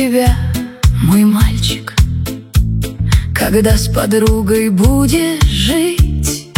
тебя, мой мальчик, когда с подругой будешь жить.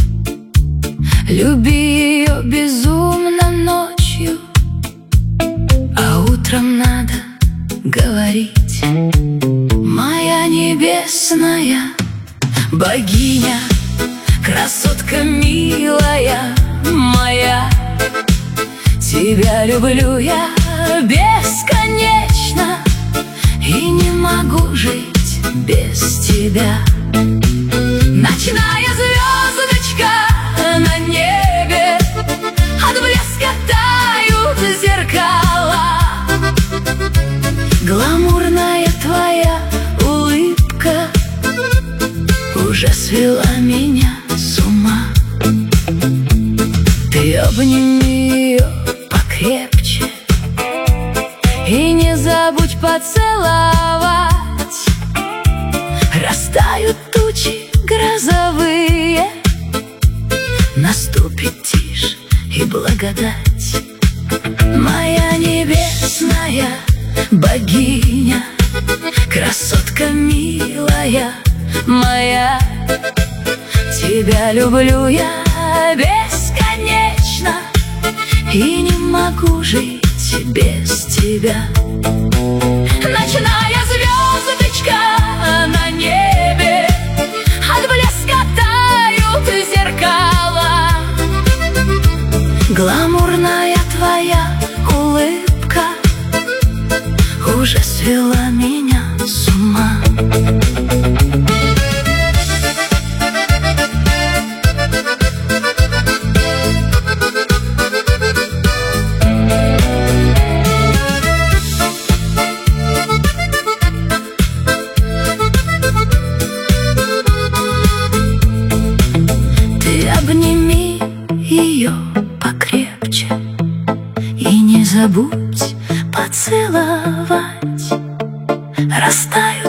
Люби ее безумно ночью, а утром надо говорить: моя небесная богиня, красотка милая моя, тебя люблю я бесконечно и не могу жить без тебя. Ночная звездочка на небе, от блеска тают зеркала. Гламурная твоя улыбка уже свела меня с ума. Ты обними ее покрепче и не забудь поцеловать. Растают тучи грозовые, наступит тишь и благодать. Моя небесная богиня, красотка милая моя, тебя люблю я бесконечно и не могу жить без тебя. Ночная звездочка на небе, от блеска тают зеркала. Гламурная твоя улыбка уже свела меня с ума. Обними ее покрепче и не забудь поцеловать. Растают